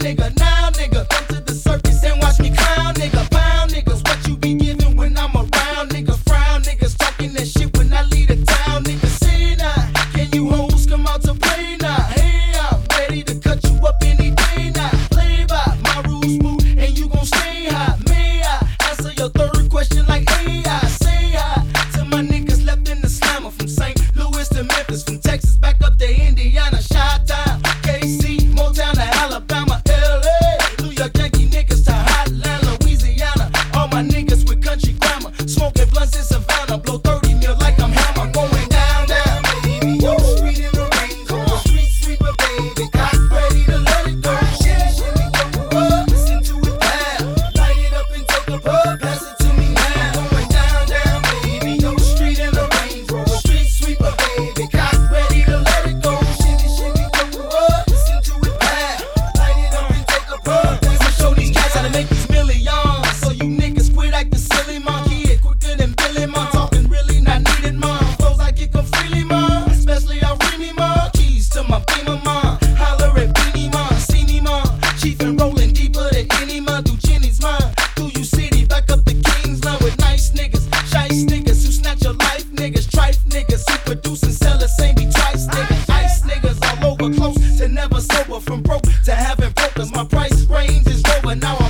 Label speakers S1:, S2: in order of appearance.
S1: nigga. Now, nigga, come to the circus and watch me clown, nigga. Pound niggas, what you be giving when I'm around, nigga. Frown niggas, talking that shit when I leave the town, nigga. See now, can you hoes come out to play now? Hey, I'm ready to cut you up any day now. Play by my rules, smooth, and you gon' stay high. May I answer your third question like AI? Say hi to my niggas left in the slammer, from St. Louis to Memphis, from Texas back up to Indiana, Chi-Town, KC, Motown to Alabama, LA, New York Yankee niggas to Hotland, Louisiana. All my niggas with country grammar, smoking blunts in Savannah, blow 30 mil like I'm Hammer, going down, down, baby. Yo, street in the Range Rover, street sweeper, baby. Got ready to let it go. Shimmy, shimmy, go up, listen to it loud. Light it up and take a puff, pass it to me now. Going down, down, baby. Yo, street in the Range Rover, street sweeper, baby. Got ready to let it go. Shimmy, shimmy, go up, listen to it loud. Light it up and take a puff. I'ma show these cats how to make these millions. So you niggas quit acting silly, man. Kid quicker than Billy, man. Talking really not needed, man. Flows I get them freely, man. Especially out Remy, man. Keys to my Beamer, man. Holler at Beanie, man. See me, man. Chief and rolling deeper than any, man. Do Jenny's, man. Through you city, back up the Kings, man. With nice niggas, shice niggas who snatch your life, niggas. Trife niggas who produce and sell the same be twice, niggas. Ice niggas all over, close to never sober. From broke to having brokers, my price range is lower. Now